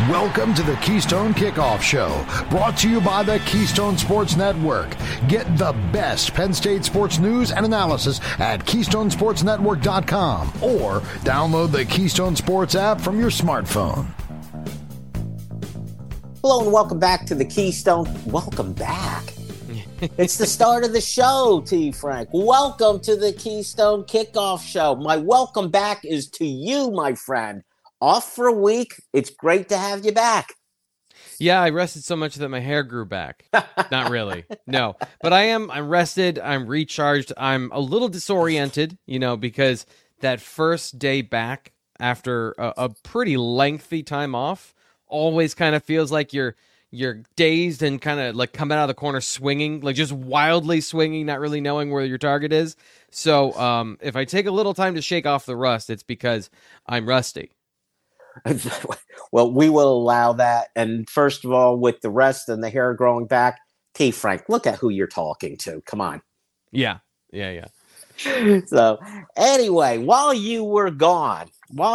Welcome to the Keystone Kickoff Show, brought to you by the Keystone Sports Network. Get the best Penn State sports news and analysis at KeystonesportsNetwork.com or download the Keystone Sports app from your smartphone. Hello and welcome back to the Keystone. Welcome back. It's the start of the show, T. Frank. Welcome to the Keystone Kickoff Show. My welcome back is to you, my friend. Off for a week. It's great to have you back. Yeah, I rested so much that my hair grew back. Not really. No. But I'm rested. I'm recharged. I'm a little disoriented, because that first day back after a pretty lengthy time off always kind of feels like you're dazed and kind of like coming out of the corner swinging, like just wildly swinging, not really knowing where your target is. So if I take a little time to shake off the rust, it's because I'm rusty. Well, we will allow that. And first of all, with the rest and the hair growing back, T. Frank, look at who you're talking to. Come on. Yeah. So anyway, while you were gone,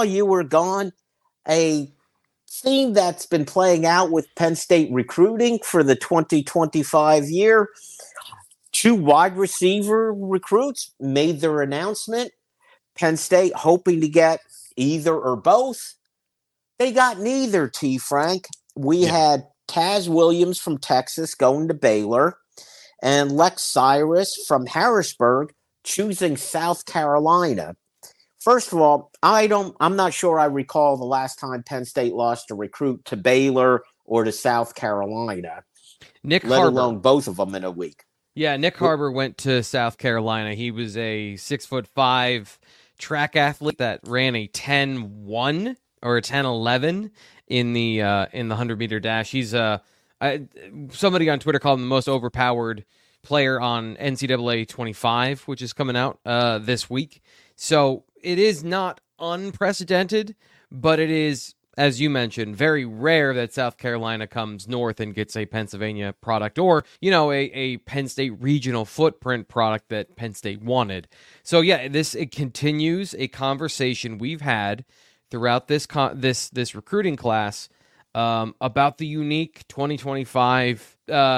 a theme that's been playing out with Penn State recruiting for the 2025 year, 2 wide receiver recruits made their announcement. Penn State hoping to get either or both. They got neither, T. Frank. We had Taz Williams from Texas going to Baylor and Lex Cyrus from Harrisburg choosing South Carolina. First of all, I'm not sure I recall the last time Penn State lost a recruit to Baylor or to South Carolina. Let alone both of them in a week. Yeah, Nick Harbor went to South Carolina. He was a 6'5" track athlete that ran a 10.1 or a 10.11 in the 100-meter dash. He's somebody on Twitter called him the most overpowered player on NCAA 25, which is coming out this week. So it is not unprecedented, but it is, as you mentioned, very rare that South Carolina comes north and gets a Pennsylvania product or, a Penn State regional footprint product that Penn State wanted. So yeah, it continues a conversation we've had throughout this recruiting class about the unique 2025.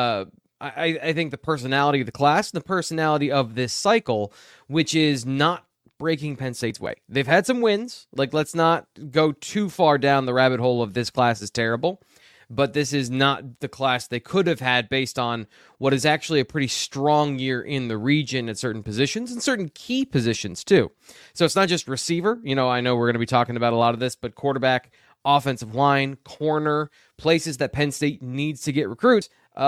I think the personality of the class, and the personality of this cycle, which is not breaking Penn State's way. They've had some wins. Like, let's not go too far down the rabbit hole of this class is terrible, but this is not the class they could have had based on what is actually a pretty strong year in the region at certain positions and certain key positions too. So it's not just receiver. I know we're going to be talking about a lot of this, but quarterback, offensive line, corner, places that Penn State needs to get recruits,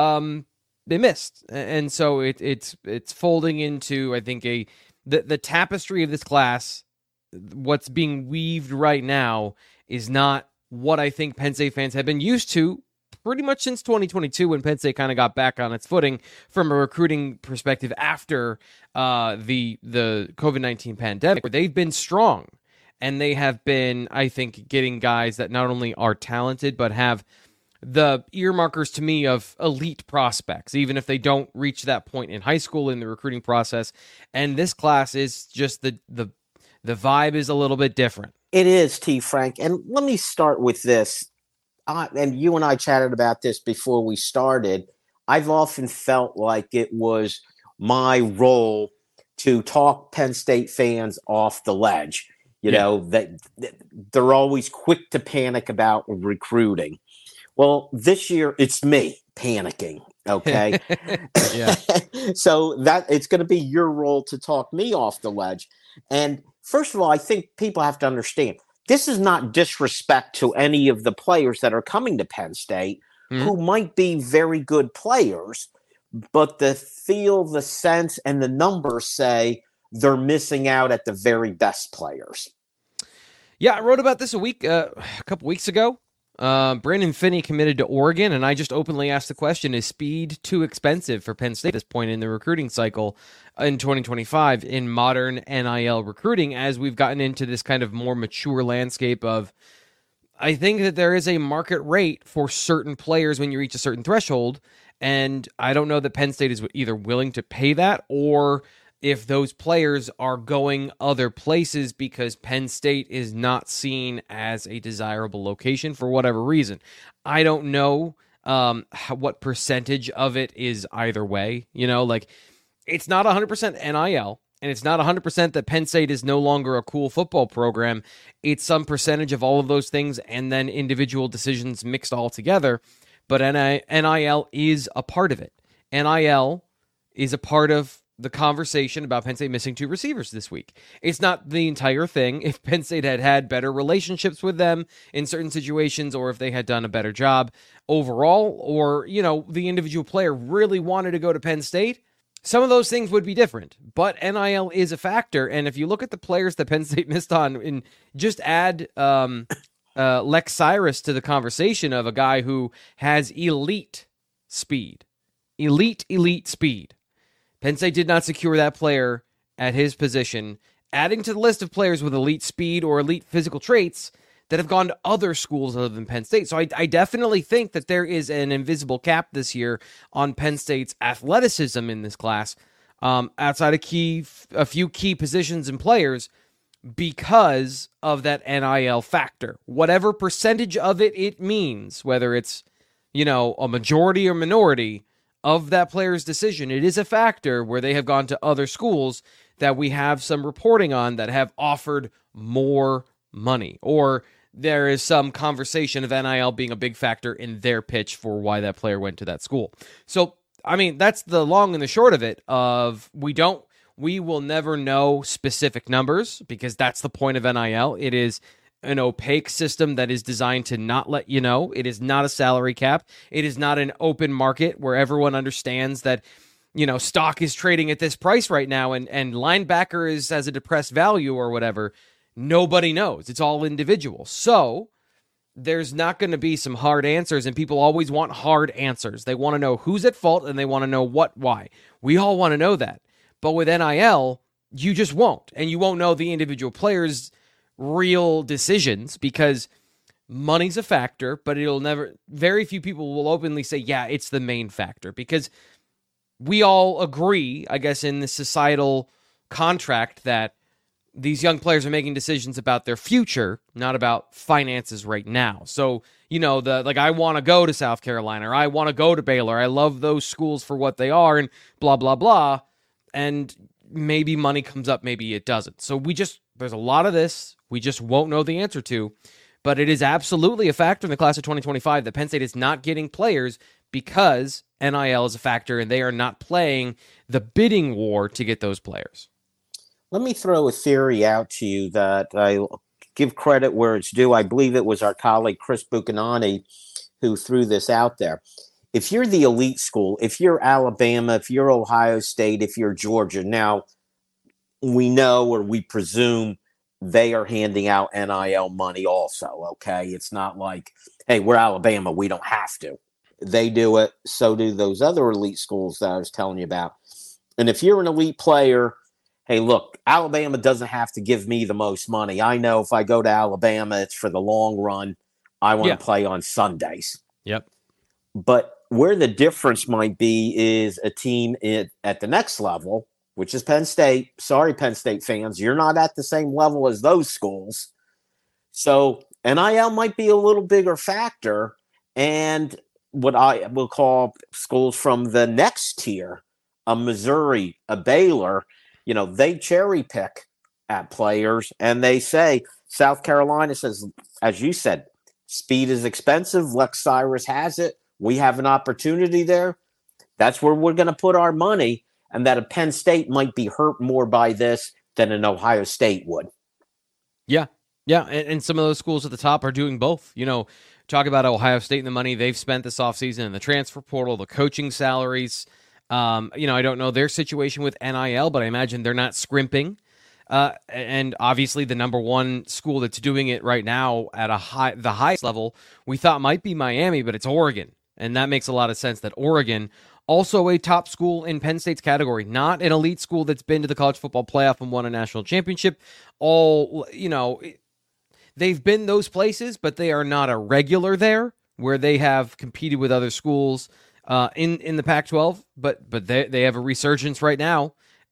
they missed. And so it's folding into, I think, the tapestry of this class. What's being weaved right now is not what I think Penn State fans have been used to pretty much since 2022, when Penn State kind of got back on its footing from a recruiting perspective after the COVID-19 pandemic, where they've been strong. And they have been, I think, getting guys that not only are talented, but have the earmarkers to me of elite prospects, even if they don't reach that point in high school in the recruiting process. And this class is just the vibe is a little bit different. It is, T. Frank. And let me start with this. And you and I chatted about this before we started. I've often felt like it was my role to talk Penn State fans off the ledge. That they're always quick to panic about recruiting. Well, this year it's me panicking, okay? Yeah. So that it's going to be your role to talk me off the ledge. And first of all, I think people have to understand, this is not disrespect to any of the players that are coming to Penn State who might be very good players, but the feel, the sense, and the numbers say they're missing out at the very best players. Yeah, I wrote about this a couple weeks ago. Brandon Finney committed to Oregon, and I just openly asked the question, is speed too expensive for Penn State at this point in the recruiting cycle in 2025 in modern NIL recruiting, as we've gotten into this kind of more mature landscape of, I think that there is a market rate for certain players when you reach a certain threshold, and I don't know that Penn State is either willing to pay that or if those players are going other places because Penn State is not seen as a desirable location for whatever reason. I don't know what percentage of it is either way. Like, it's not 100% NIL, and it's not 100% that Penn State is no longer a cool football program. It's some percentage of all of those things and then individual decisions mixed all together. But NIL is a part of it. NIL is a part of the conversation about Penn State missing 2 receivers this week. It's not the entire thing. If Penn State had had better relationships with them in certain situations, or if they had done a better job overall, or, the individual player really wanted to go to Penn State, some of those things would be different. But NIL is a factor. And if you look at the players that Penn State missed on, and just add Lex Cyrus to the conversation of a guy who has elite speed. Elite speed. Penn State did not secure that player at his position, adding to the list of players with elite speed or elite physical traits that have gone to other schools other than Penn State. So I definitely think that there is an invisible cap this year on Penn State's athleticism in this class, outside of a few key positions and players, because of that NIL factor. Whatever percentage of it means, whether it's, a majority or minority of that player's decision, it is a factor where they have gone to other schools that we have some reporting on that have offered more money, or there is some conversation of NIL being a big factor in their pitch for why that player went to that school. So, that's the long and the short of it. We will never know specific numbers, because that's the point of NIL. It is an opaque system that is designed to not let you know. It is not a salary cap. It is not an open market where everyone understands that, stock is trading at this price right now and linebacker has a depressed value or whatever. Nobody knows. It's all individual. So there's not going to be some hard answers, and people always want hard answers. They want to know who's at fault, and they want to know why. We all want to know that. But with NIL, you just won't. And you won't know the individual players' real decisions, because money's a factor, but very few people will openly say, yeah, it's the main factor, because we all agree, I guess, in the societal contract that these young players are making decisions about their future, not about finances right now. So, I want to go to South Carolina, or I want to go to Baylor. I love those schools for what they are, and blah, blah, blah. And maybe money comes up, maybe it doesn't. So there's a lot of this we just won't know the answer to, but it is absolutely a factor in the class of 2025 that Penn State is not getting players because NIL is a factor, and they are not playing the bidding war to get those players. Let me throw a theory out to you that I give credit where it's due. I believe it was our colleague Chris Buchanani who threw this out there. If you're the elite school, if you're Alabama, if you're Ohio State, if you're Georgia, now we know, or we presume, they are handing out NIL money also, okay? It's not like, hey, we're Alabama, we don't have to. They do it, so do those other elite schools that I was telling you about. And if you're an elite player, hey, look, Alabama doesn't have to give me the most money. I know if I go to Alabama, it's for the long run. I want to play on Sundays. Yep. But where the difference might be is a team at the next level, which is Penn State. Sorry, Penn State fans, you're not at the same level as those schools. So NIL might be a little bigger factor, and what I will call schools from the next tier, a Missouri, a Baylor, they cherry pick at players, and they say, South Carolina says, as you said, speed is expensive. Lex Cyrus has it. We have an opportunity there. That's where we're going to put our money. And that a Penn State might be hurt more by this than an Ohio State would. Yeah. Yeah. And some of those schools at the top are doing both. Talk about Ohio State and the money they've spent this offseason in the transfer portal, the coaching salaries. I don't know their situation with NIL, but I imagine they're not scrimping. And obviously the number one school that's doing it right now at the highest level, we thought might be Miami, but it's Oregon. And that makes a lot of sense that Oregon, also a top school in Penn State's category, not an elite school that's been to the college football playoff and won a national championship. They've been those places, but they are not a regular there, where they have competed with other schools in the Pac-12. But they have a resurgence right now,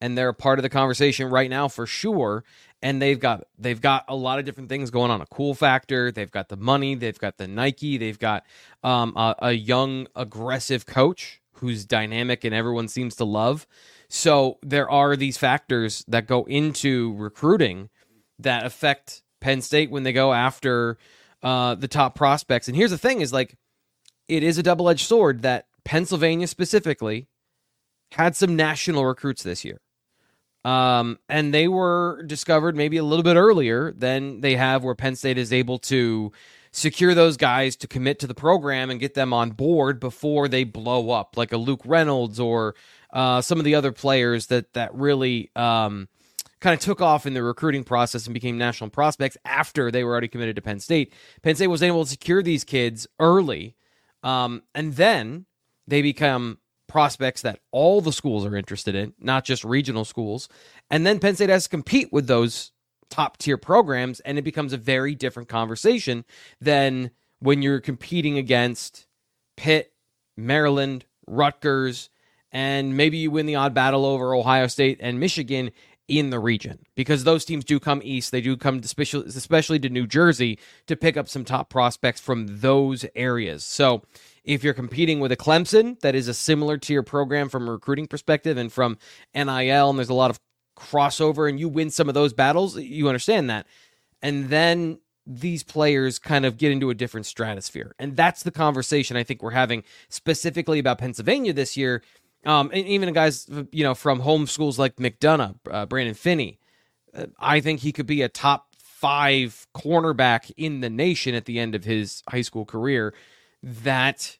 and they're a part of the conversation right now for sure. And they've got a lot of different things going on. A cool factor. They've got the money. They've got the Nike. They've got a young, aggressive coach who's dynamic and everyone seems to love. So there are these factors that go into recruiting that affect Penn State when they go after the top prospects. And here's the thing: is like it is a double-edged sword that Pennsylvania specifically had some national recruits this year. And they were discovered maybe a little bit earlier than they have where Penn State is able to secure those guys to commit to the program and get them on board before they blow up, like a Luke Reynolds or some of the other players that really kind of took off in the recruiting process and became national prospects after they were already committed to Penn State. Penn State was able to secure these kids early, and then they become prospects that all the schools are interested in, not just regional schools. And then Penn State has to compete with those top tier programs, and it becomes a very different conversation than when you're competing against Pitt, Maryland, Rutgers, and maybe you win the odd battle over Ohio State and Michigan in the region, because those teams do come east. They do come especially to New Jersey to pick up some top prospects from those areas. So if you're competing with a Clemson that is a similar tier program from a recruiting perspective and from NIL, and there's a lot of crossover, and you win some of those battles, you understand that. And then these players kind of get into a different stratosphere. And that's the conversation I think we're having specifically about Pennsylvania this year. And even guys, from home schools like McDonough, Brandon Finney, I think he could be a top 5 cornerback in the nation at the end of his high school career. That's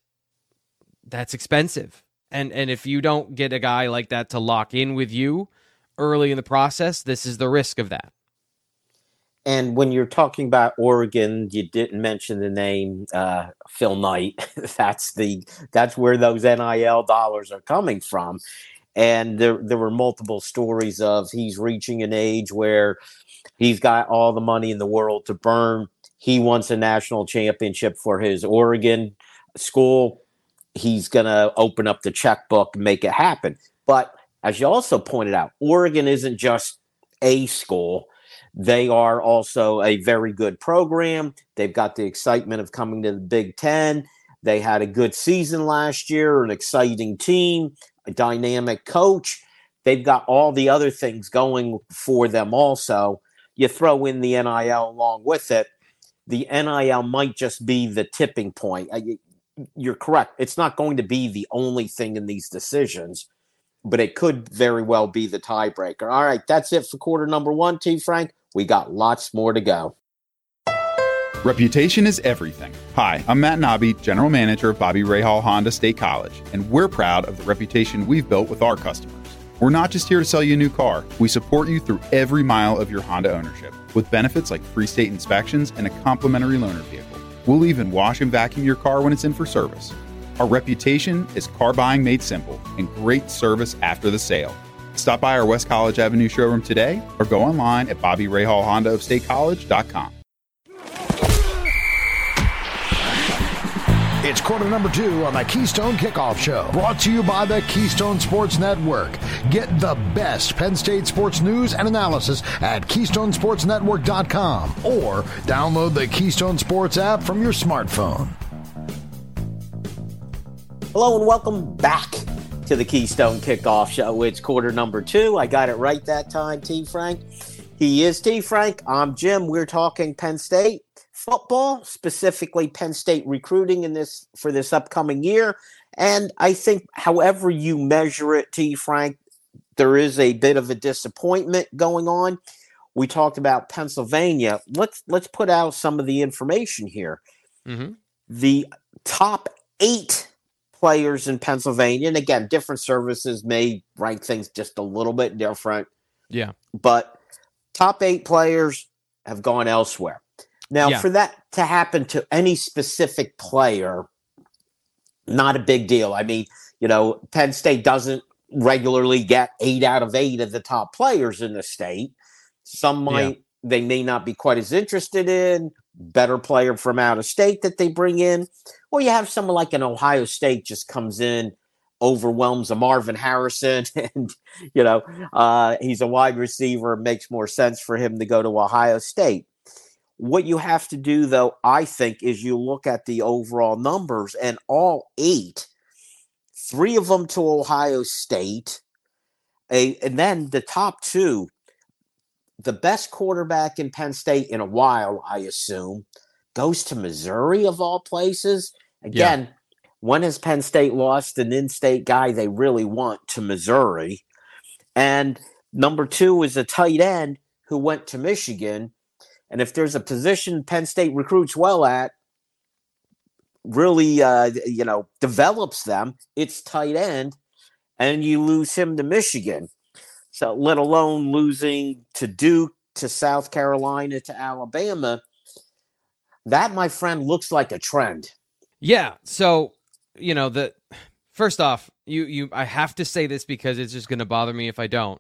expensive. And if you don't get a guy like that to lock in with you early in the process, this is the risk of that. And when you're talking about Oregon, you didn't mention the name Phil Knight. That's where those NIL dollars are coming from. And there were multiple stories of he's reaching an age where he's got all the money in the world to burn. He wants a national championship for his Oregon school. He's going to open up the checkbook and make it happen. But as you also pointed out, Oregon isn't just a school. They are also a very good program. They've got the excitement of coming to the Big Ten. They had a good season last year, an exciting team, a dynamic coach. They've got all the other things going for them also. You throw in the NIL along with it. The NIL might just be the tipping point. You're correct. It's not going to be the only thing in these decisions, but it could very well be the tiebreaker. All right, that's it for quarter number 1, T. Frank. We got lots more to go. Reputation is everything. Hi, I'm Matt Nobby, General Manager of Bobby Rahal Honda State College, and we're proud of the reputation we've built with our customers. We're not just here to sell you a new car. We support you through every mile of your Honda ownership with benefits like free state inspections and a complimentary loaner vehicle. We'll even wash and vacuum your car when it's in for service. Our reputation is car buying made simple and great service after the sale. Stop by our West College Avenue showroom today or go online at BobbyRahalHondaofStateCollege.com. It's quarter number 2 on the Keystone Kickoff Show, brought to you by the Keystone Sports Network. Get the best Penn State sports news and analysis at KeystoneSportsNetwork.com or download the Keystone Sports app from your smartphone. Hello and welcome back to the Keystone Kickoff Show. It's quarter number 2. I got it right that time, T. Frank. He is T. Frank. I'm Jim. We're talking Penn State football, specifically Penn State recruiting for this upcoming year. And I think however you measure it, T. Frank, there is a bit of a disappointment going on. We talked about Pennsylvania. Let's put out some of the information here. Mm-hmm. The top 8 players in Pennsylvania, and again, different services may rank things just a little bit different. Yeah. But top 8 players have gone elsewhere. Now, for that to happen to any specific player, not a big deal. I mean, Penn State doesn't regularly get 8 out of 8 of the top players in the state. Some they may not be quite as interested in, better player from out of state that they bring in. Or you have someone like an Ohio State just comes in overwhelms a Marvin Harrison, and he's a wide receiver. It makes more sense for him to go to Ohio State. What you have to do, though, I think, is you look at the overall numbers, and all 8, 3 of them to Ohio State, and then the top 2, the best quarterback in Penn State in a while, I assume, goes to Missouri, of all places. Again, when has Penn State lost an in-state guy they really want to Missouri? And number 2 is a tight end who went to Michigan. And if there's a position Penn State recruits well at, really, develops them, it's tight end, and you lose him to Michigan. So let alone losing to Duke, to South Carolina, to Alabama. That, my friend, looks like a trend. Yeah. So, first off, I have to say this because it's just going to bother me if I don't.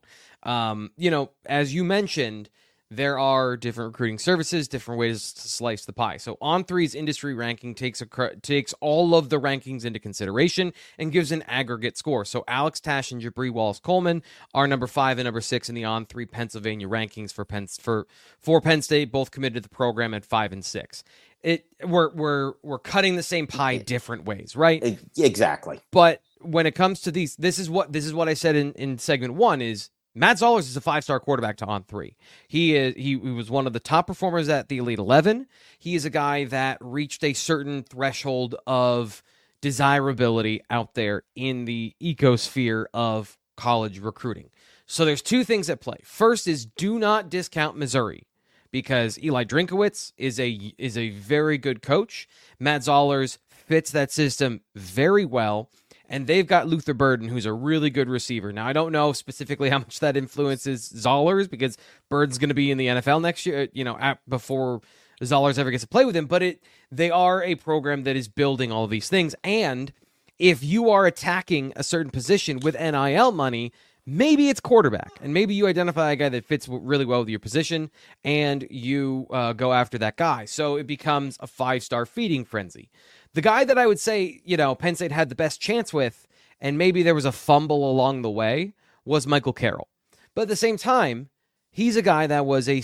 As you mentioned, there are different recruiting services, different ways to slice the pie. So On3's industry ranking takes all of the rankings into consideration and gives an aggregate score. So Alex Tash and Jabri Wallace-Coleman are number 5 and number 6 in the On3 Pennsylvania rankings for Penn State, both committed to the program at 5 and 6. We're cutting the same pie different ways, right? Exactly. But when it comes to these, this is what I said in segment 1 is Matt Zollers is a 5-star quarterback to On3. He was one of the top performers at the Elite 11. He is a guy that reached a certain threshold of desirability out there in the ecosphere of college recruiting. So there's 2 things at play. First is do not discount Missouri, because Eli Drinkowitz is a very good coach. Matt Zollers fits that system very well. And they've got Luther Burden, who's a really good receiver. Now, I don't know specifically how much that influences Zollers, because Burden's going to be in the NFL next year, before Zollers ever gets to play with him. But they are a program that is building all of these things. And if you are attacking a certain position with NIL money, maybe it's quarterback. And maybe you identify a guy that fits really well with your position, and you go after that guy. So it becomes a 5-star feeding frenzy. The guy that I would say, Penn State had the best chance with, and maybe there was a fumble along the way, was Michael Carroll. But at the same time, he's a guy that was a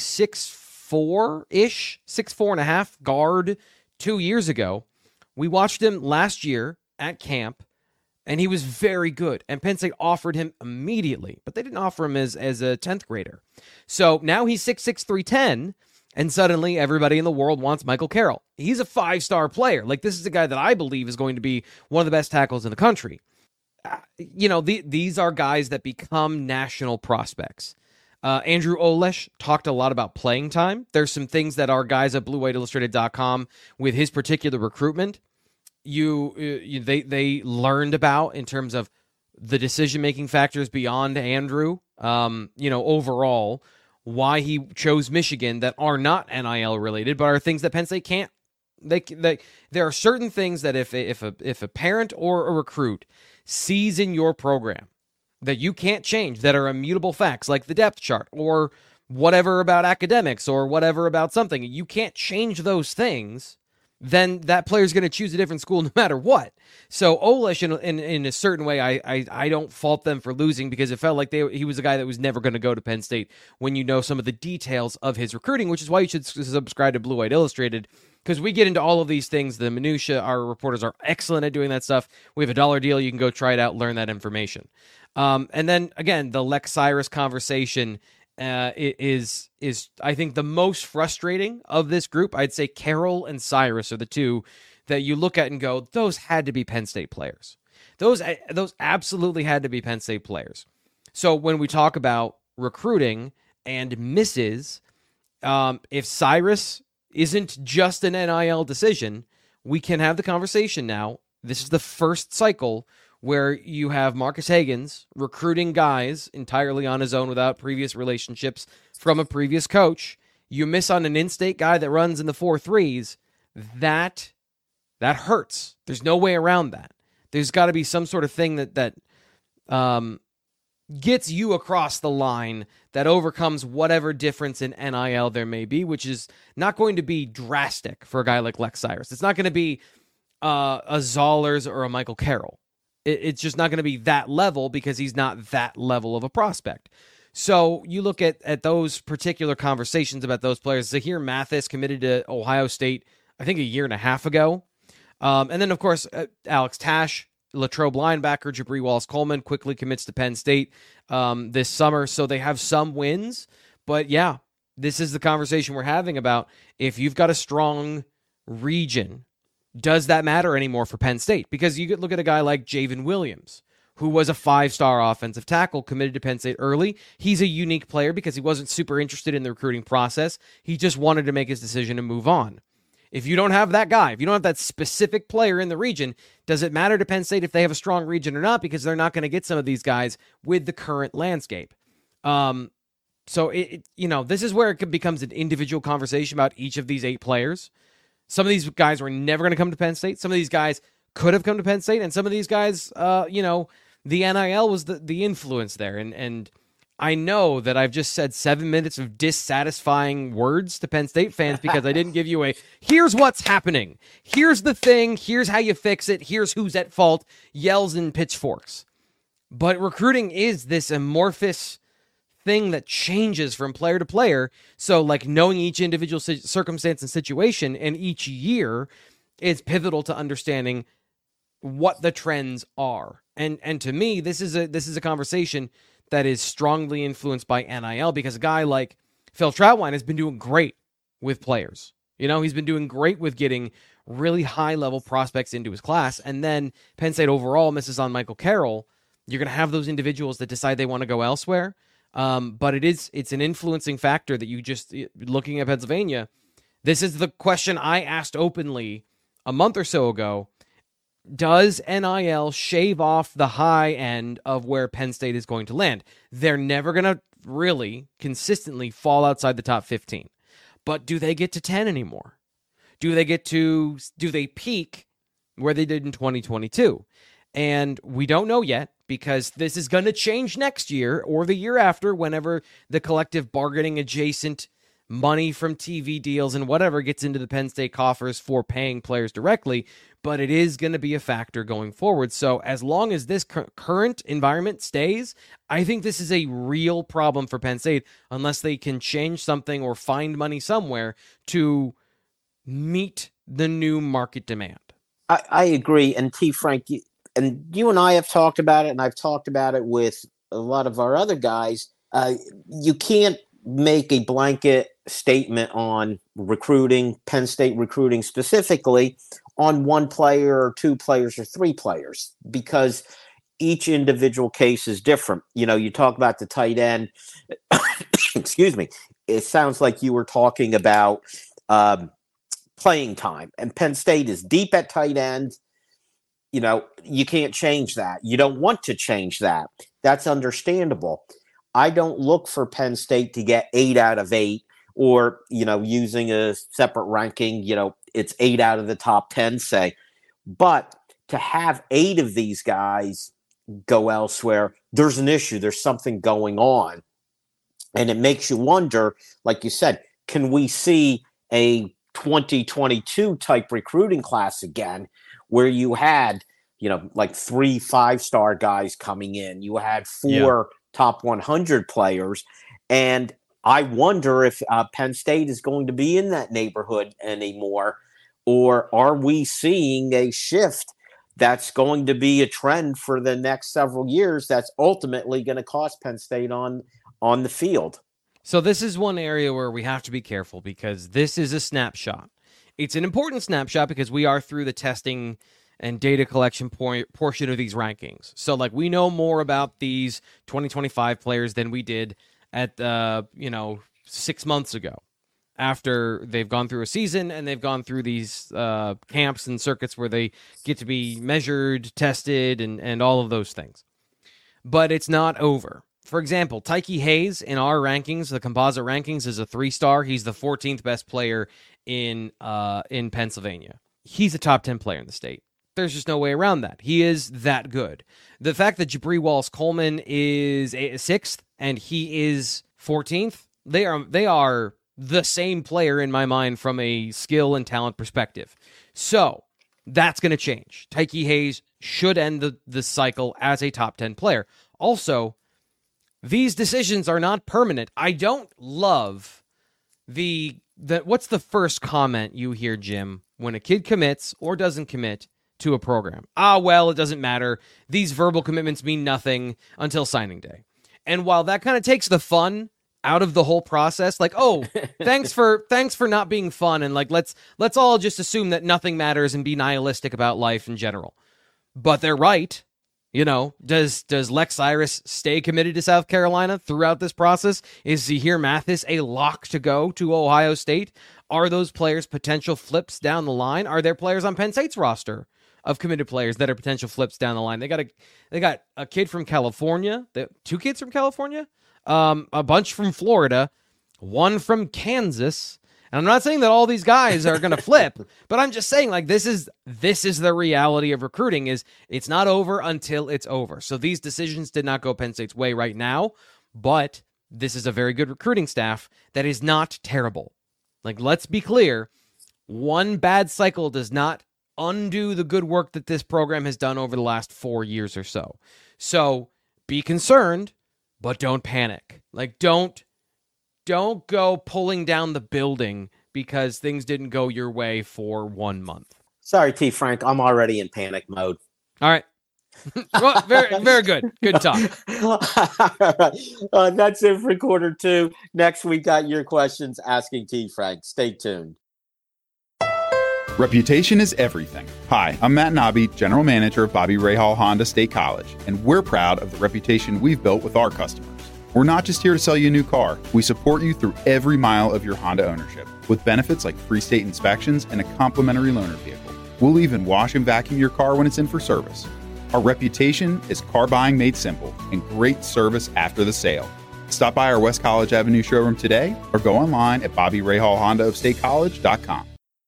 6'4"-ish, 6'4.5" guard 2 years ago. We watched him last year at camp, and he was very good. And Penn State offered him immediately, but they didn't offer him as a 10th grader. So now he's 6'6", 310, and suddenly everybody in the world wants Michael Carroll. He's a 5-star player. Like, this is a guy that I believe is going to be one of the best tackles in the country. These are guys that become national prospects. Andrew Olesh talked a lot about playing time. There's some things that our guys at BlueWhiteIllustrated.com with his particular recruitment, they learned about in terms of the decision-making factors beyond Andrew. Overall, why he chose Michigan that are not NIL related, but are things that Penn State can't. There are certain things that if a parent or a recruit sees in your program that you can't change, that are immutable facts, like the depth chart or whatever about academics or whatever about something, you can't change those things, then that player's going to choose a different school no matter what. So Olesh, in a certain way, I don't fault them for losing, because it felt like he was a guy that was never going to go to Penn State when you know some of the details of his recruiting, which is why you should subscribe to Blue White Illustrated, because we get into all of these things, the minutia. Our reporters are excellent at doing that stuff. We have a $1 deal. You can go try it out, learn that information. And then, again, the Lex Cyrus conversation is I think the most frustrating of this group. I'd say Carroll and Cyrus are the 2 that you look at and go, those had to be Penn State players. Those absolutely had to be Penn State players. So when we talk about recruiting and misses, if Cyrus isn't just an NIL decision, we can have the conversation now. This is the first cycle where you have Marcus Hagans recruiting guys entirely on his own without previous relationships from a previous coach. You miss on an in-state guy that runs in the 4.3s. That hurts. There's no way around that. There's got to be some sort of thing that gets you across the line, that overcomes whatever difference in NIL there may be, which is not going to be drastic for a guy like Lex Cyrus. It's not going to be a Zollers or a Michael Carroll. It's just not going to be that level because he's not that level of a prospect. So you look at those particular conversations about those players. Zahir Mathis committed to Ohio State, I think, a year and a half ago. And then, of course, Alex Tash, Latrobe linebacker, Jabri Wallace-Coleman quickly commits to Penn State this summer. So they have some wins. But yeah, this is the conversation we're having about if you've got a strong region, does that matter anymore for Penn State? Because you could look at a guy like Javen Williams, who was a 5-star offensive tackle, committed to Penn State early. He's a unique player because he wasn't super interested in the recruiting process. He just wanted to make his decision and move on. If you don't have that guy, if you don't have that specific player in the region, does it matter to Penn State if they have a strong region or not? Because they're not going to get some of these guys with the current landscape. So this is where it becomes an individual conversation about each of these 8 players. Some of these guys were never going to come to Penn State. Some of these guys could have come to Penn State, and some of these guys, the NIL was the influence there. And I know that I've just said 7 minutes of dissatisfying words to Penn State fans because I didn't give you here's what's happening. Here's the thing. Here's how you fix it. Here's who's at fault. Yells and pitchforks. But recruiting is this amorphous thing that changes from player to player. So like knowing each individual circumstance and situation and each year is pivotal to understanding what the trends are. And to me, this is a conversation that is strongly influenced by NIL because a guy like Phil Trautwein has been doing great with players. He's been doing great with getting really high-level prospects into his class. And then Penn State overall misses on Michael Carroll. You're going to have those individuals that decide they want to go elsewhere. But it's an influencing factor that you just, looking at Pennsylvania, this is the question I asked openly a month or so ago. Does NIL shave off the high end of where Penn State is going to land? They're never going to really consistently fall outside the top 15. But do they get to 10 anymore? Do they peak where they did in 2022? And we don't know yet because this is going to change next year or the year after whenever the collective bargaining adjacent money from TV deals and whatever gets into the Penn State coffers for paying players directly, but it is going to be a factor going forward. So as long as this current environment stays, I think this is a real problem for Penn State unless they can change something or find money somewhere to meet the new market demand. I agree. And T. Frank, you and I have talked about it, and I've talked about it with a lot of our other guys. You can't make a blanket statement on recruiting, Penn State recruiting specifically, on one player or 2 players or 3 players, because each individual case is different. You talk about the tight end. Excuse me. It sounds like you were talking about playing time, and Penn State is deep at tight end. You can't change that. You don't want to change that. That's understandable. I don't look for Penn State to get 8 out of 8 or, using a separate ranking, it's 8 out of the top 10, say. But to have 8 of these guys go elsewhere, there's an issue. There's something going on. And it makes you wonder, like you said, can we see a 2022 type recruiting class again where you had, like 3 5-star guys coming in? You had 4 top 100 players. And I wonder if Penn State is going to be in that neighborhood anymore, or are we seeing a shift that's going to be a trend for the next several years that's ultimately going to cost Penn State on the field? So this is one area where we have to be careful because this is a snapshot. It's an important snapshot because we are through the testing and data collection portion of these rankings. So like we know more about these 2025 players than we did at 6 months ago after they've gone through a season and they've gone through these camps and circuits where they get to be measured, tested, and all of those things. But it's not over. For example, Tyke Hayes in our rankings, the composite rankings, is a 3-star. He's the 14th best player in Pennsylvania. He's a top 10 player in the state. There's just no way around that. He is that good. The fact that Jabri Wallace-Coleman is 6th and he is 14th, they are the same player in my mind from a skill and talent perspective. So that's going to change. Tyke Hayes should end the cycle as a top 10 player. Also, these decisions are not permanent. I don't love what's the first comment you hear, Jim, when a kid commits or doesn't commit to a program? Well, it doesn't matter. These verbal commitments mean nothing until signing day. And while that kind of takes the fun out of the whole process, like, oh, thanks for not being fun, and like let's all just assume that nothing matters and be nihilistic about life in general. But they're right. Does Lex Cyrus stay committed to South Carolina throughout this process? Is Zahir Mathis a lock to go to Ohio State? Are those players potential flips down the line? Are there players on Penn State's roster of committed players that are potential flips down the line? They got a kid from California, 2 kids from California, a bunch from Florida, 1 from Kansas. And I'm not saying that all these guys are going to flip, but I'm just saying, like, this is the reality of recruiting. Is it's not over until it's over. So these decisions did not go Penn State's way right now, but this is a very good recruiting staff that is not terrible. Like, let's be clear, one bad cycle does not undo the good work that this program has done over the last 4 years or so. So be concerned, but don't panic. Like, don't go pulling down the building because things didn't go your way for 1 month. Sorry, T. Frank. I'm already in panic mode. All right. Well, very, very good. Good talk. That's it for quarter 2. Next, we got your questions asking T. Frank. Stay tuned. Reputation is everything. Hi, I'm Matt Nobby, General Manager of Bobby Rahal Honda State College, and we're proud of the reputation we've built with our customers. We're not just here to sell you a new car. We support you through every mile of your Honda ownership with benefits like free state inspections and a complimentary loaner vehicle. We'll even wash and vacuum your car when it's in for service. Our reputation is car buying made simple and great service after the sale. Stop by our West College Avenue showroom today or go online at BobbyRahalHondaofStateCollege.com.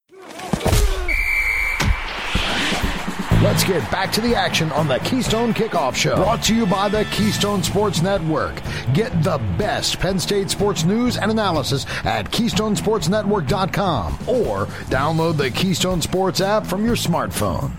Let's get back to the action on the Keystone Kickoff Show. Brought to you by the Keystone Sports Network. Get the best Penn State sports news and analysis at KeystoneSportsNetwork.com or download the Keystone Sports app from your smartphone.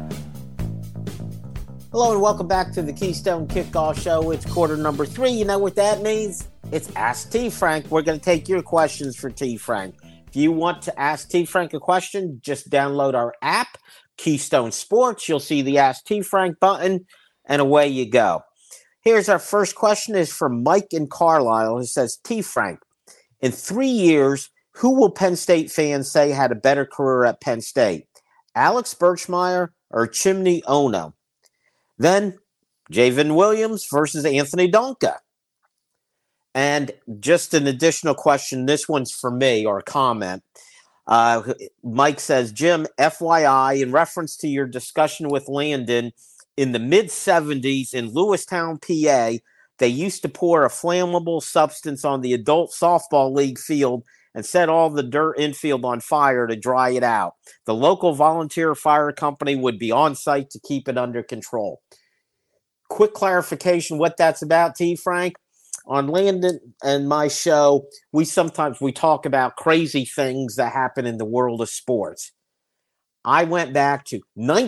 Hello and welcome back to the Keystone Kickoff Show. It's quarter number 3. You know what that means? It's Ask T. Frank. We're going to take your questions for T. Frank. If you want to ask T. Frank a question, just download our app, Keystone Sports. You'll see the Ask T. Frank button, and away you go. Here's our first question. Is from Mike in Carlisle, who says, T. Frank, in 3 years, who will Penn State fans say had a better career at Penn State? Alex Birchmeier or Chimney Ono? Then Javen Williams versus Anthony Donka. And just an additional question, this one's for me, or a comment. Mike says, Jim, FYI, in reference to your discussion with Landon, in the mid-'70s in Lewistown, PA, they used to pour a flammable substance on the adult softball league field and set all the dirt infield on fire to dry it out. The local volunteer fire company would be on site to keep it under control. Quick clarification what that's about, T. Frank. On Landon and my show, we talk about crazy things that happen in the world of sports. I went back to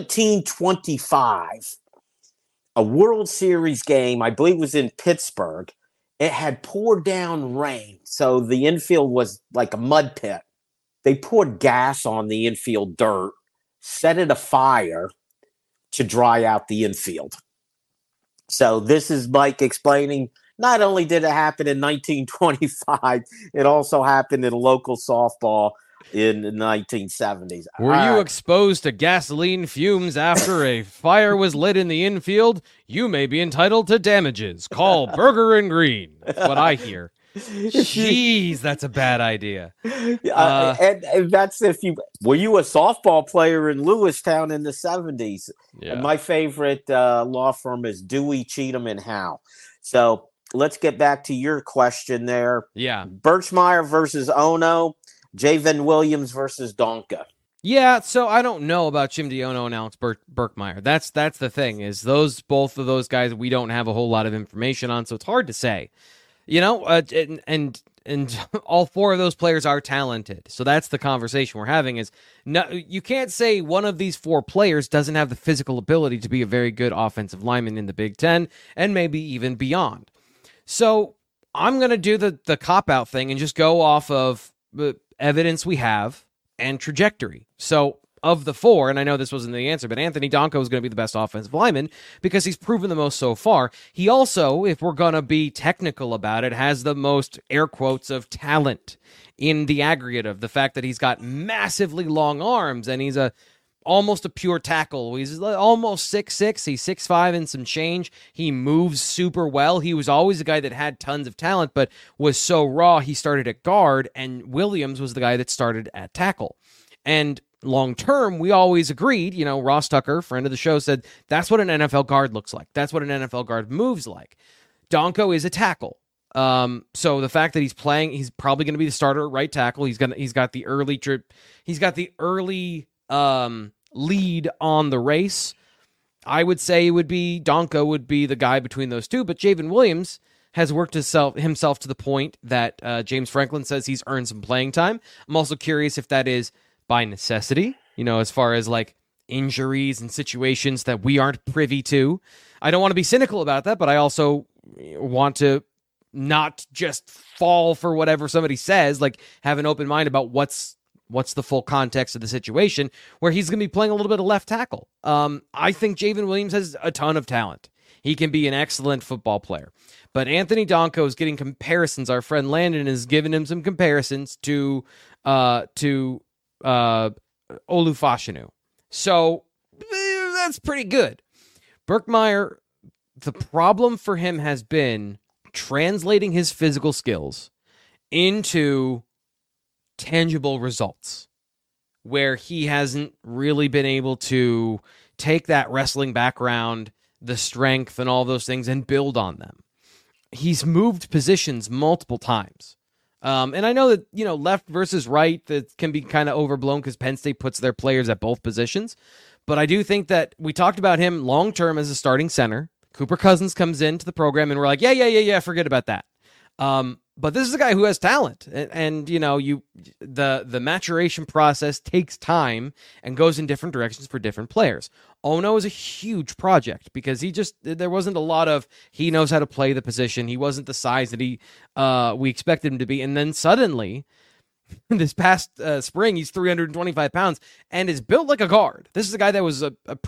1925, a World Series game, I believe it was in Pittsburgh. It had poured down rain, so the infield was like a mud pit. They poured gas on the infield dirt, set it afire to dry out the infield. So this is Mike explaining, not only did it happen in 1925, it also happened in local softball in the 1970s. Were you exposed to gasoline fumes after a fire was lit in the infield? You may be entitled to damages. Call Burger and Green. That's what I hear. Jeez, that's a bad idea. And that's were you a softball player in Lewistown in the 70s? Yeah. And my favorite law firm is Dewey, Cheatham, and Howe. So let's get back to your question there. Yeah. Birchmeier versus Ono, Javen Williams versus Donka. Yeah, so I don't know about Chimney Ono and Alex Birchmeier. That's the thing, is both of those guys we don't have a whole lot of information on, so it's hard to say. You know, and and all four of those players are talented. So that's the conversation we're having is no, you can't say one of these four players doesn't have the physical ability to be a very good offensive lineman in the Big Ten and maybe even beyond. So I'm going to do the cop-out thing and just go off of the evidence we have and trajectory. So of the four, and I know this wasn't the answer, but Anthony Donkoh is going to be the best offensive lineman because he's proven the most so far. He also, if we're going to be technical about it, has the most air quotes of talent in the aggregate of the fact that he's got massively long arms and he's almost a pure tackle. He's almost 6'6". He's 6'5" and some change. He moves super well. He was always a guy that had tons of talent, but was so raw he started at guard, and Williams was the guy that started at tackle. And long term, we always agreed, Ross Tucker, friend of the show, said that's what an NFL guard looks like. That's what an NFL guard moves like. Donkoh is a tackle. So the fact that he's playing, he's probably going to be the starter at right tackle. He's got the early lead on the race. I would say Donkoh would be the guy between those two, but Javen Williams has worked himself to the point that James Franklin says he's earned some playing time. I'm also curious if that is by necessity, as far as like injuries and situations that we aren't privy to. I don't want to be cynical about that, but I also want to not just fall for whatever somebody says, like have an open mind about what's the full context of the situation where he's going to be playing a little bit of left tackle. I think Javen Williams has a ton of talent. He can be an excellent football player. But Anthony Donkoh is getting comparisons. Our friend Landon has given him some comparisons to Olu-Fashanu. So that's pretty good. Birkmeyer, the problem for him has been translating his physical skills into tangible results, where he hasn't really been able to take that wrestling background, the strength and all those things, and build on them. He's moved positions multiple times. And I know that, left versus right, that can be kind of overblown because Penn State puts their players at both positions. But I do think that we talked about him long-term as a starting center. Cooper Cousins comes into the program and we're like, yeah, forget about that. But this is a guy who has talent, and the maturation process takes time and goes in different directions for different players. Ono is a huge project because there wasn't a lot of he knows how to play the position. He wasn't the size that we expected him to be, and then suddenly, this past spring, he's 325 pounds and is built like a guard. This is a guy that was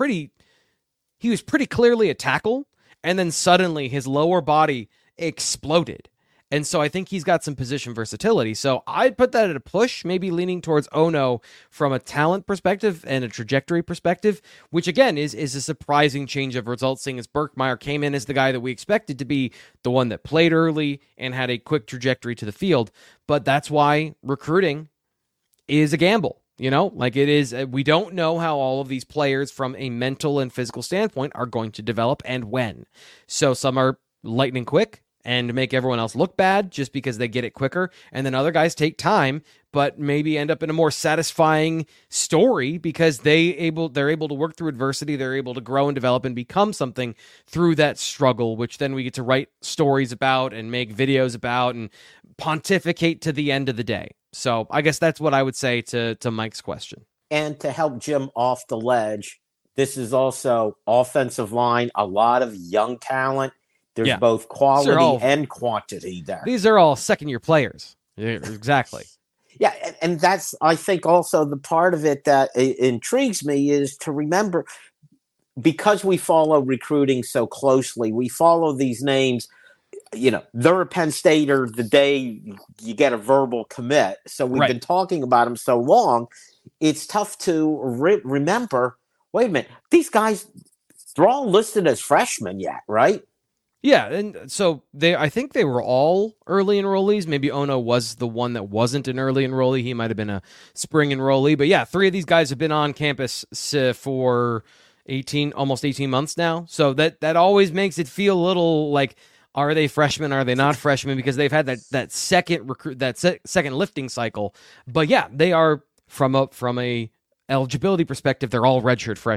he was pretty clearly a tackle, and then suddenly his lower body exploded. And so I think he's got some position versatility. So I'd put that at a push, maybe leaning towards Ono from a talent perspective and a trajectory perspective, which again is a surprising change of results, seeing as Birkmeyer came in as the guy that we expected to be the one that played early and had a quick trajectory to the field. But that's why recruiting is a gamble. Like it is, we don't know how all of these players from a mental and physical standpoint are going to develop and when. So some are lightning quick and make everyone else look bad just because they get it quicker. And then other guys take time, but maybe end up in a more satisfying story because they're able to work through adversity. They're able to grow and develop and become something through that struggle, which then we get to write stories about and make videos about and pontificate to the end of the day. So I guess that's what I would say to Mike's question. And to help Jim off the ledge, this is also offensive line, a lot of young talent. There's both quality and quantity there. These are all second-year players. Yeah, exactly. Yeah, and that's, I think, also the part of it that intrigues me is to remember, because we follow recruiting so closely, we follow these names, they're a Penn Stater the day you get a verbal commit. So we've been talking about them so long, it's tough to remember, wait a minute, these guys, they're all listed as freshmen yet, right? Yeah, and so I think they were all early enrollees. Maybe Ono was the one that wasn't an early enrollee. He might have been a spring enrollee. But yeah, 3 of these guys have been on campus for almost 18 months now. So that always makes it feel a little like, are they freshmen? Are they not freshmen? Because they've had that second second lifting cycle. But yeah, they are from a eligibility perspective, they're all redshirt freshmen.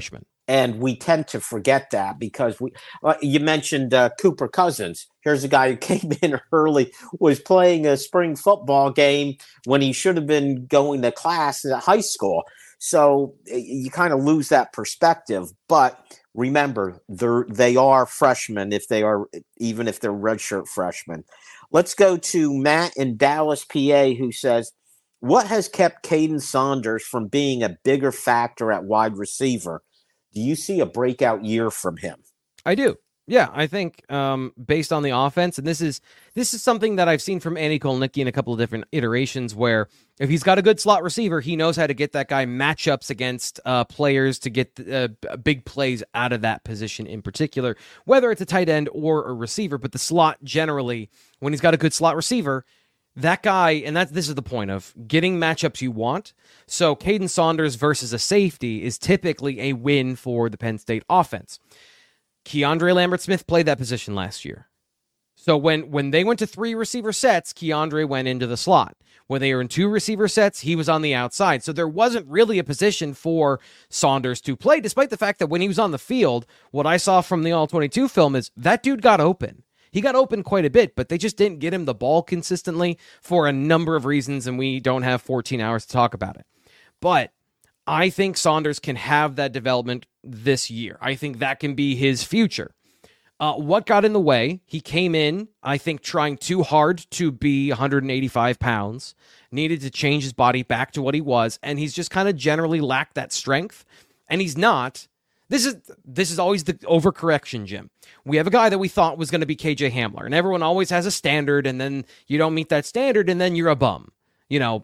And we tend to forget that because you mentioned Cooper Cousins. Here's a guy who came in early, was playing a spring football game when he should have been going to class at high school. So you kind of lose that perspective. But remember, they are freshmen even if they're redshirt freshmen. Let's go to Matt in Dallas, PA, who says, what has kept Caden Saunders from being a bigger factor at wide receiver? Do you see a breakout year from him? I do. Yeah, I think based on the offense, and this is something that I've seen from Andy Kotelnicki in a couple of different iterations, where if he's got a good slot receiver, he knows how to get that guy matchups against players to get big plays out of that position in particular, whether it's a tight end or a receiver. But the slot generally, when he's got a good slot receiver, that guy, and this is the point of getting matchups you want. So Caden Saunders versus a safety is typically a win for the Penn State offense. Keandre Lambert-Smith played that position last year. So when they went to 3 receiver sets, Keandre went into the slot. When they were in 2 receiver sets, he was on the outside. So there wasn't really a position for Saunders to play, despite the fact that when he was on the field, what I saw from the All-22 film is that dude got open. He got open quite a bit, but they just didn't get him the ball consistently for a number of reasons, and we don't have 14 hours to talk about it. But I think Saunders can have that development this year. I think that can be his future. What got in the way? He came in, I think, trying too hard to be 185 pounds, needed to change his body back to what he was, and he's just kind of generally lacked that strength, and he's not. This is always the overcorrection, Jim. We have a guy that we thought was going to be KJ Hamler, and everyone always has a standard, and then you don't meet that standard, and then you're a bum. You know,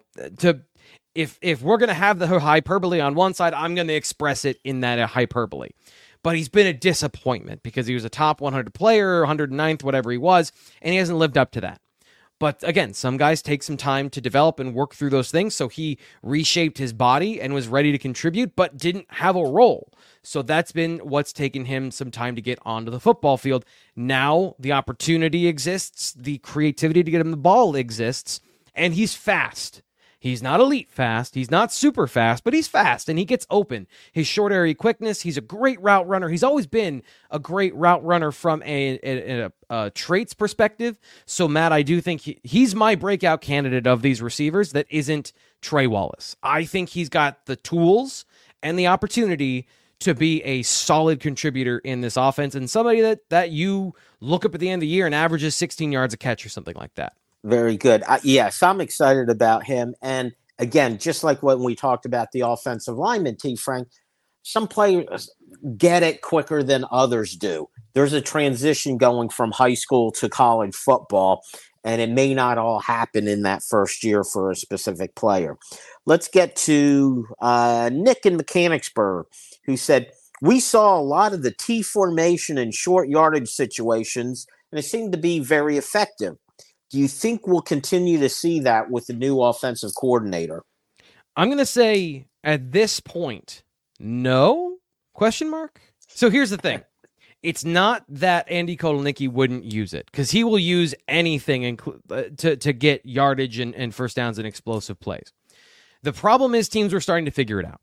if we're going to have the hyperbole on one side, I'm going to express it in that hyperbole. But he's been a disappointment because he was a top 100 player, 109th, whatever he was, and he hasn't lived up to that. But again, some guys take some time to develop and work through those things, so he reshaped his body and was ready to contribute, but didn't have a role. So that's been what's taken him some time to get onto the football field. Now the opportunity exists, the creativity to get him the ball exists, and he's fast. He's not elite fast. He's not super fast, but he's fast, and he gets open. His short area quickness, he's a great route runner. He's always been a great route runner from a traits perspective. So, Matt, I do think he's my breakout candidate of these receivers that isn't Trey Wallace. I think he's got the tools and the opportunity to be a solid contributor in this offense and somebody that you look up at the end of the year and averages 16 yards a catch or something like that. Very good. Yes, I'm excited about him. And again, just like when we talked about the offensive lineman, T. Frank, some players get it quicker than others do. There's a transition going from high school to college football, and it may not all happen in that first year for a specific player. Let's get to Nick in Mechanicsburg, who said, we saw a lot of the T formation and short yardage situations, and it seemed to be very effective. Do you think we'll continue to see that with the new offensive coordinator? I'm going to say at this point, no? Question mark? So here's the thing. It's not that Andy Kotelnicki wouldn't use it, because he will use anything to get yardage and first downs and explosive plays. The problem is teams were starting to figure it out.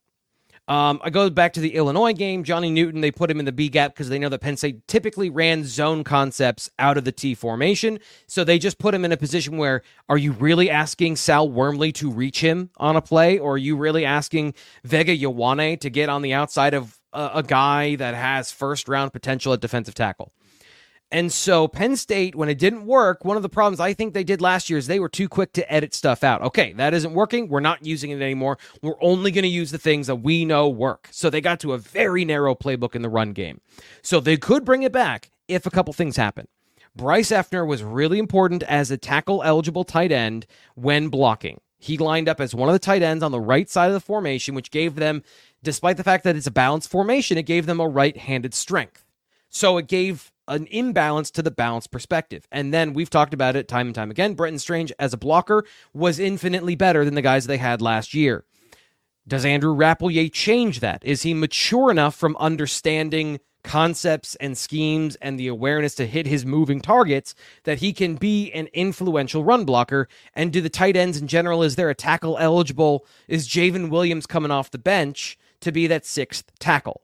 I go back to the Illinois game. Johnny Newton, they put him in the B gap because they know that Penn State typically ran zone concepts out of the T formation. So they just put him in a position where, are you really asking Sal Wormley to reach him on a play? Or are you really asking Vega Ioane to get on the outside of a guy that has first round potential at defensive tackle? And so Penn State, when it didn't work, one of the problems I think they did last year is they were too quick to edit stuff out. Okay, that isn't working. We're not using it anymore. We're only going to use the things that we know work. So they got to a very narrow playbook in the run game. So they could bring it back if a couple things happen. Bryce Effner was really important as a tackle-eligible tight end when blocking. He lined up as one of the tight ends on the right side of the formation, which gave them, despite the fact that it's a balanced formation, it gave them a right-handed strength. So it gave an imbalance to the balance perspective. And then we've talked about it time and time again. Brenton Strange as a blocker was infinitely better than the guys they had last year. Does Andrew Rappelier change that? Is he mature enough from understanding concepts and schemes and the awareness to hit his moving targets that he can be an influential run blocker? And do the tight ends in general, is there a tackle eligible? Is Javen Williams coming off the bench to be that sixth tackle?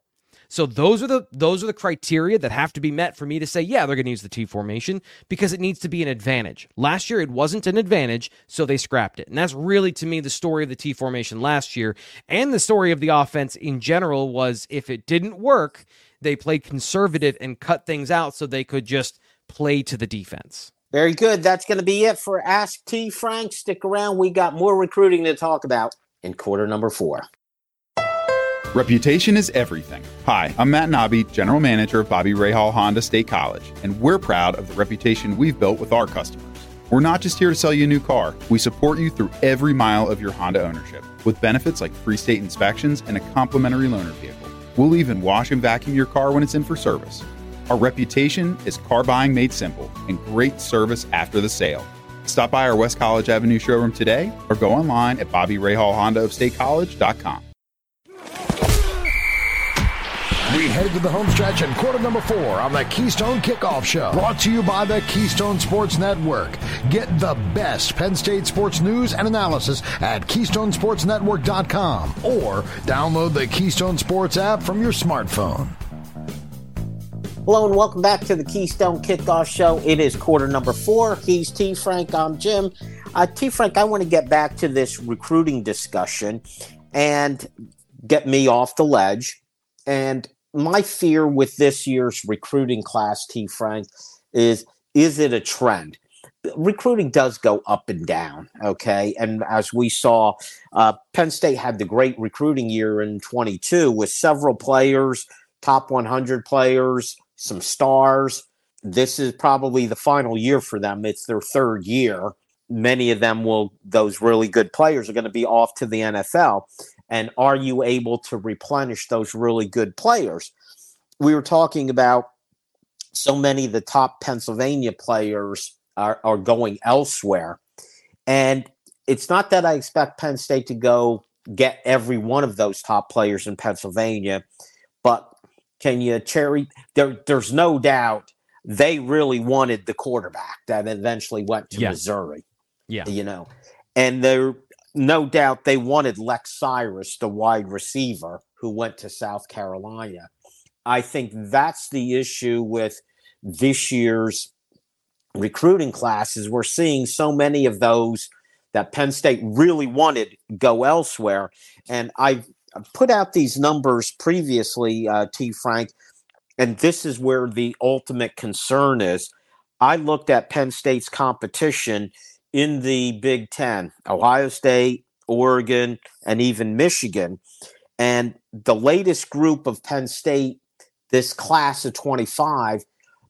So those are the criteria that have to be met for me to say, yeah, they're going to use the T formation, because it needs to be an advantage. Last year, it wasn't an advantage, so they scrapped it. And that's really, to me, the story of the T formation last year. And the story of the offense in general was, if it didn't work, they played conservative and cut things out so they could just play to the defense. Very good. That's going to be it for Ask T. Frank. Stick around. We got more recruiting to talk about in quarter number 4. Reputation is everything. Hi, I'm Matt Nobby, General Manager of Bobby Rahal Honda State College, and we're proud of the reputation we've built with our customers. We're not just here to sell you a new car. We support you through every mile of your Honda ownership, with benefits like free state inspections and a complimentary loaner vehicle. We'll even wash and vacuum your car when it's in for service. Our reputation is car buying made simple and great service after the sale. Stop by our West College Avenue showroom today or go online at BobbyRahalHondaofStateCollege.com. We head to the home stretch in quarter number 4 on the Keystone Kickoff Show. Brought to you by the Keystone Sports Network. Get the best Penn State sports news and analysis at KeystoneSportsNetwork.com or download the Keystone Sports app from your smartphone. Hello and welcome back to the Keystone Kickoff Show. It is quarter number 4. He's T. Frank. I'm Jim. T. Frank, I want to get back to this recruiting discussion and get me off the ledge. And my fear with this year's recruiting class, T. Frank, is it a trend? Recruiting does go up and down, okay? And as we saw, Penn State had the great recruiting year in 22 with several players, top 100 players, some stars. This is probably the final year for them. It's their third year. Many of them those really good players are going to be off to the NFL. And are you able to replenish those really good players? We were talking about so many of the top Pennsylvania players are going elsewhere. And it's not that I expect Penn State to go get every one of those top players in Pennsylvania, but can you there's no doubt they really wanted the quarterback that eventually went to Missouri. Yeah. And there no doubt they wanted Lex Cyrus, the wide receiver who went to South Carolina. I think that's the issue with this year's recruiting classes. We're seeing so many of those that Penn State really wanted go elsewhere. And I've put out these numbers previously, T. Frank, and this is where the ultimate concern is. I looked at Penn State's competition in the Big Ten, Ohio State, Oregon, and even Michigan. And the latest group of Penn State, this class of 25,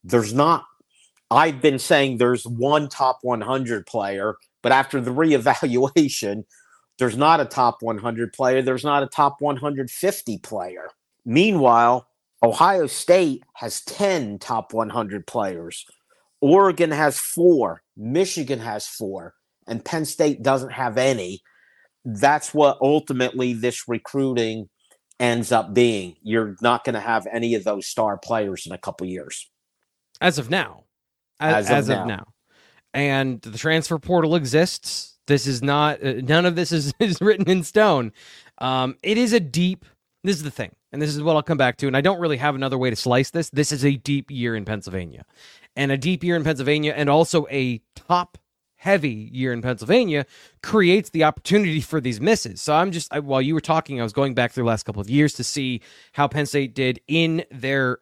I've been saying there's one top 100 player, but after the reevaluation, there's not a top 100 player. There's not a top 150 player. Meanwhile, Ohio State has 10 top 100 players. Oregon has 4. Michigan has 4. And Penn State doesn't have any. That's what ultimately this recruiting ends up being. You're not going to have any of those star players in a couple years. As of now. As of now. And the transfer portal exists. This is not, none of this is written in stone. It is this is the thing, and this is what I'll come back to, and I don't really have another way to slice this. This is a deep year in Pennsylvania. And a deep year in Pennsylvania, and also a top-heavy year in Pennsylvania, creates the opportunity for these misses. So while you were talking, I was going back through the last couple of years to see how Penn State did in their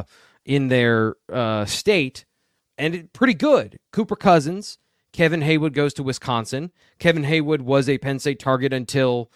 state, and pretty good. Cooper Cousins, Kevin Haywood goes to Wisconsin. Kevin Haywood was a Penn State target until,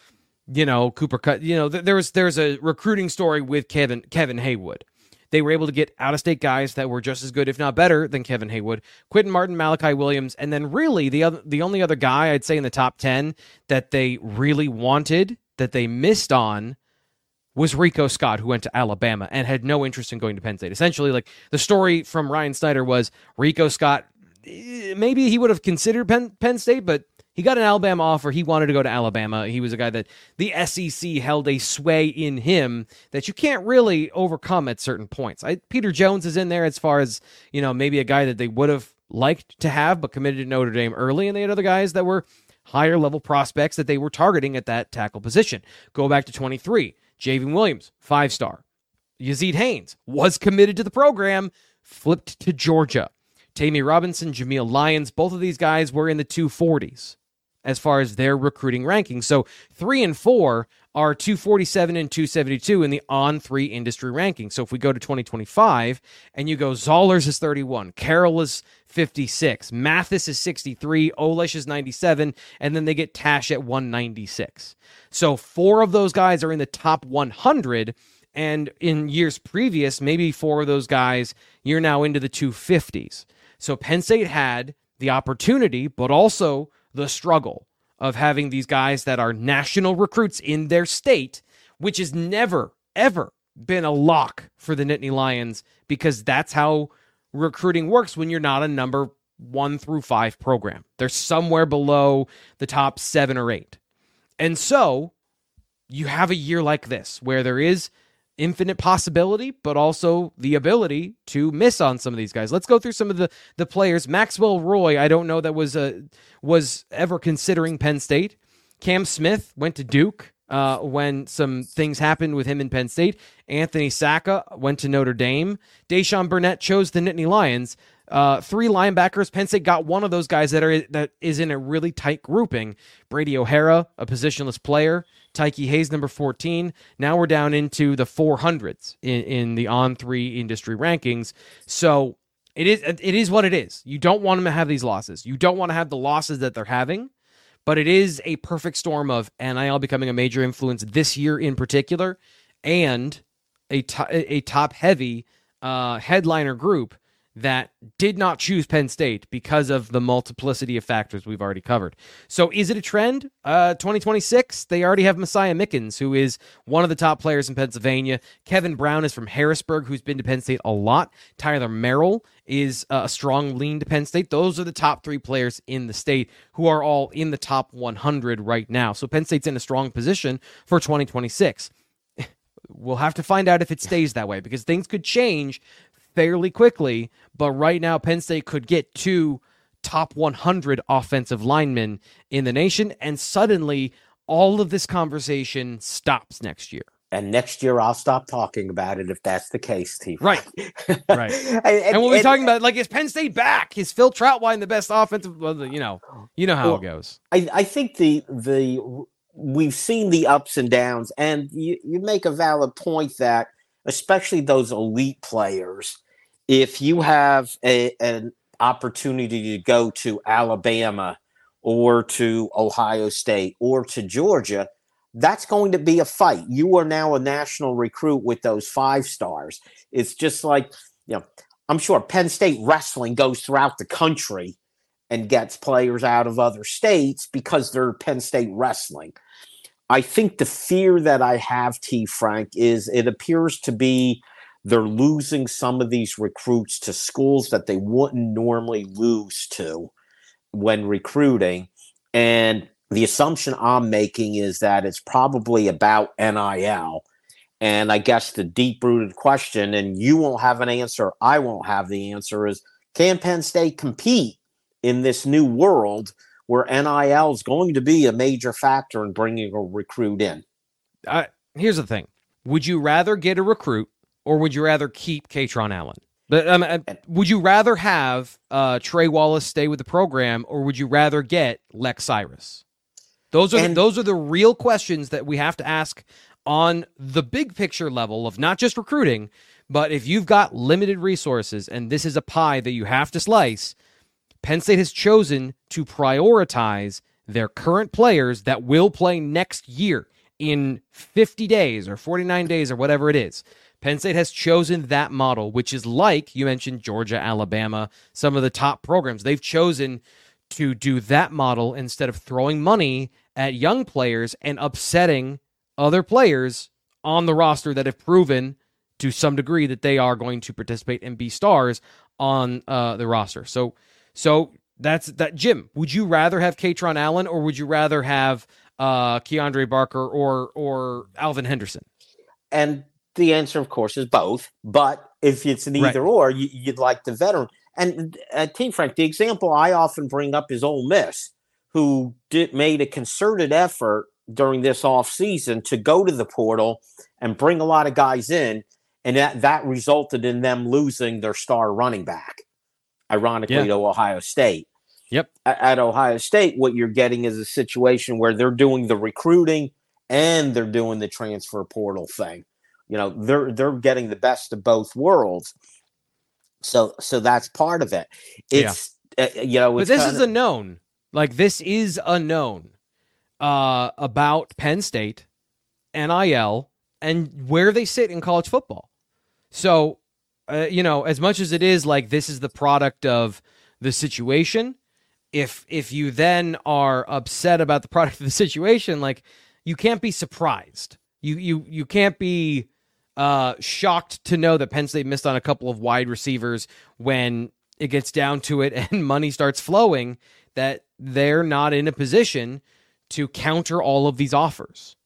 there's a recruiting story with Kevin Haywood. They were able to get out-of-state guys that were just as good, if not better, than Kevin Haywood. Quentin Martin, Malachi Williams, and then really the only other guy I'd say in the top 10 that they really wanted, that they missed on, was Rico Scott, who went to Alabama and had no interest in going to Penn State. Essentially, like the story from Ryan Snyder was Rico Scott, maybe he would have considered Penn State, but he got an Alabama offer. He wanted to go to Alabama. He was a guy that the SEC held a sway in him that you can't really overcome at certain points. Peter Jones is in there as far as, maybe a guy that they would have liked to have, but committed to Notre Dame early, and they had other guys that were higher level prospects that they were targeting at that tackle position. Go back to 23. Javen Williams, 5-star. Yazid Haynes was committed to the program, flipped to Georgia. Tammy Robinson, Jameel Lyons, both of these guys were in the 240s as far as their recruiting rankings. So 3 and 4 are 247 and 272 in the On3 industry rankings. So if we go to 2025 and you go, Zollers is 31, Carroll is 56, Mathis is 63, Olesh is 97, and then they get Tash at 196. So 4 of those guys are in the top 100, and in years previous, maybe 4 of those guys, you're now into the 250s. So Penn State had the opportunity, but also the struggle of having these guys that are national recruits in their state, which has never, ever been a lock for the Nittany Lions, because that's how recruiting works when you're not a number 1 through 5 program. They're somewhere below the top 7 or 8. And so you have a year like this where there is infinite possibility, but also the ability to miss on some of these guys. Let's go through some of the players. Maxwell Roy, I don't know that was ever considering Penn State. Cam Smith went to Duke when some things happened with him in Penn State. Anthony Sacca went to Notre Dame. Deshaun Burnett chose the Nittany Lions. 3 linebackers. Penn State got one of those guys that is in a really tight grouping. Brady O'Hara, a positionless player. Tyke Hayes, number 14. Now we're down into the 400s in the On3 industry rankings. So it is what it is. You don't want them to have these losses. You don't want to have the losses that they're having, but it is a perfect storm of NIL becoming a major influence this year in particular, and a top-heavy headliner group that did not choose Penn State because of the multiplicity of factors we've already covered. So is it a trend? 2026, they already have Messiah Mickens, who is one of the top players in Pennsylvania. Kevin Brown is from Harrisburg, who's been to Penn State a lot. Tyler Merrill is a strong lean to Penn State. Those are the top 3 players in the state who are all in the top 100 right now. So Penn State's in a strong position for 2026. We'll have to find out if it stays that way, because things could change fairly quickly, but right now Penn State could get 2 top 100 offensive linemen in the nation, and suddenly all of this conversation stops next year. And next year I'll stop talking about it if that's the case, T. Right. And we'll be talking about, like, is Penn State back? Is Phil Trautwein the best offensive? Well, you know how it goes. I think we've seen the ups and downs, and you make a valid point that especially those elite players, if you have an opportunity to go to Alabama or to Ohio State or to Georgia, that's going to be a fight. You are now a national recruit with those 5 stars. It's just like, I'm sure Penn State wrestling goes throughout the country and gets players out of other states because they're Penn State wrestling. I think the fear that I have, T. Frank, is it appears to be they're losing some of these recruits to schools that they wouldn't normally lose to when recruiting. And the assumption I'm making is that it's probably about NIL. And I guess the deep-rooted question, and you won't have an answer, I won't have the answer, is can Penn State compete in this new world where NIL is going to be a major factor in bringing a recruit in? Here's the thing. Would you rather get a recruit, or would you rather keep Katron Allen? But would you rather have Trey Wallace stay with the program, or would you rather get Lex Cyrus? Those are the real questions that we have to ask on the big picture level of not just recruiting, but if you've got limited resources and this is a pie that you have to slice, Penn State has chosen to prioritize their current players that will play next year in 50 days or 49 days or whatever it is. Penn State has chosen that model, which is like you mentioned Georgia, Alabama, some of the top programs. They've chosen to do that model instead of throwing money at young players and upsetting other players on the roster that have proven to some degree that they are going to participate and be stars on the roster. So that's that. Jim, would you rather have Katron Allen, or would you rather have Keandre Barker or Alvin Henderson? And the answer, of course, is both. But if it's an either or, you'd like the veteran. And Team Frank, the example I often bring up is Ole Miss, who made a concerted effort during this offseason to go to the portal and bring a lot of guys in. And that resulted in them losing their star running back, ironically, to Ohio State. Yep. At Ohio State, what you're getting is a situation where they're doing the recruiting and they're doing the transfer portal thing. They're getting the best of both worlds. So that's part of it. It's but this is a known. Like, this is a known about Penn State, NIL, and where they sit in college football. So, as much as it is like this is the product of the situation, if you then are upset about the product of the situation, like, you can't be surprised. You can't be shocked to know that Penn State missed on a couple of wide receivers when it gets down to it and money starts flowing, that they're not in a position to counter all of these offers.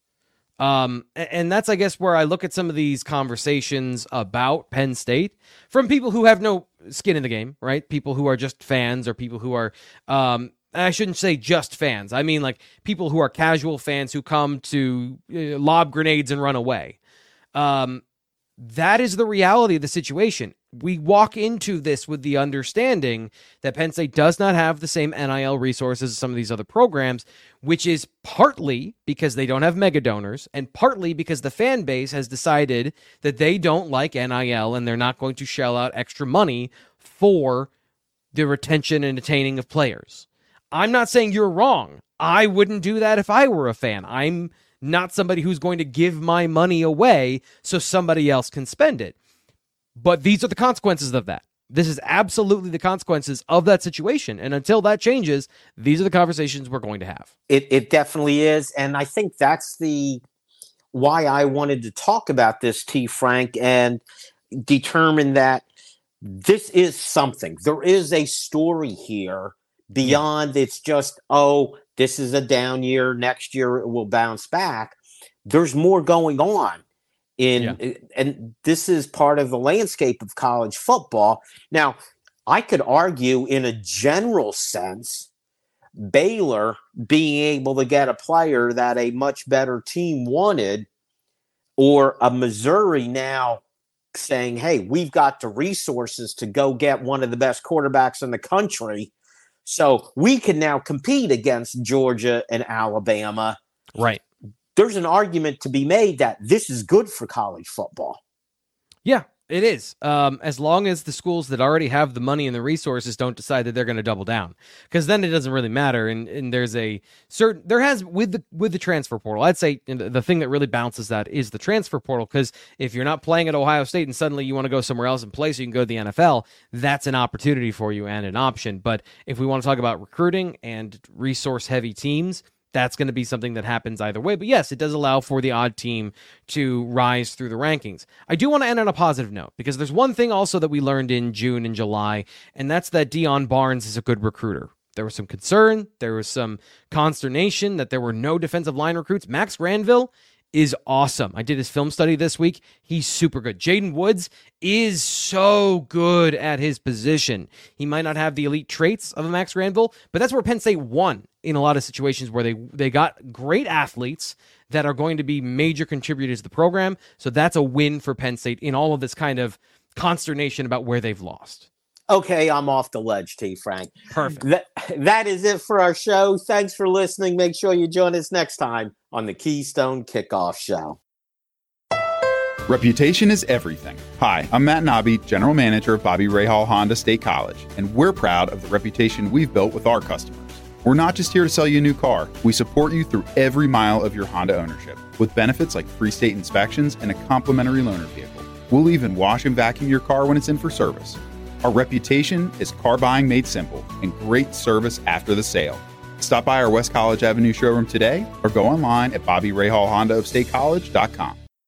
And that's, I guess, where I look at some of these conversations about Penn State from people who have no skin in the game, right? People who are just fans, or people who are, I shouldn't say just fans. I mean, like, people who are casual fans who come to lob grenades and run away. That is the reality of the situation. We walk into this with the understanding that Penn State does not have the same NIL resources as some of these other programs, which is partly because they don't have mega donors, and partly because the fan base has decided that they don't like NIL and they're not going to shell out extra money for the retention and attaining of players. I'm not saying you're wrong. I wouldn't do that if I were a fan. I'm not somebody who's going to give my money away so somebody else can spend it. But these are the consequences of that. This is absolutely the consequences of that situation. And until that changes, these are the conversations we're going to have. It definitely is. And I think that's why I wanted to talk about this, T. Frank, and determine that this is something. There is a story here beyond it's just, this is a down year. Next year it will bounce back. There's more going on. And this is part of the landscape of college football. Now, I could argue in a general sense, Baylor being able to get a player that a much better team wanted, or a Missouri now saying, hey, we've got the resources to go get one of the best quarterbacks in the country, so we can now compete against Georgia and Alabama. Right. There's an argument to be made that this is good for college football. Yeah, it is. As long as the schools that already have the money and the resources don't decide that they're going to double down, because then it doesn't really matter. And there's with the transfer portal, I'd say the thing that really balances that is the transfer portal. Because if you're not playing at Ohio State and suddenly you want to go somewhere else and play so you can go to the NFL, that's an opportunity for you and an option. But if we want to talk about recruiting and resource heavy teams, that's going to be something that happens either way. But yes, it does allow for the odd team to rise through the rankings. I do want to end on a positive note, because there's one thing also that we learned in June and July, and that's that Deion Barnes is a good recruiter. There was some concern. There was some consternation that there were no defensive line recruits. Max Granville is awesome. I did his film study this week. He's super good. Jaden Woods is so good at his position. He might not have the elite traits of a Max Granville, but that's where Penn State won in a lot of situations, where they got great athletes that are going to be major contributors to the program. So that's a win for Penn State in all of this kind of consternation about where they've lost. Okay, I'm off the ledge, T. Frank. Perfect. That is it for our show. Thanks for listening. Make sure you join us next time on the Keystone Kickoff Show. Reputation is everything. Hi, I'm Matt Nobby, General Manager of Bobby Rahal Honda State College, and we're proud of the reputation we've built with our customers. We're not just here to sell you a new car. We support you through every mile of your Honda ownership, with benefits like free state inspections and a complimentary loaner vehicle. We'll even wash and vacuum your car when it's in for service. Our reputation is car buying made simple and great service after the sale. Stop by our West College Avenue showroom today or go online at BobbyRahalHondaofStateCollege.com.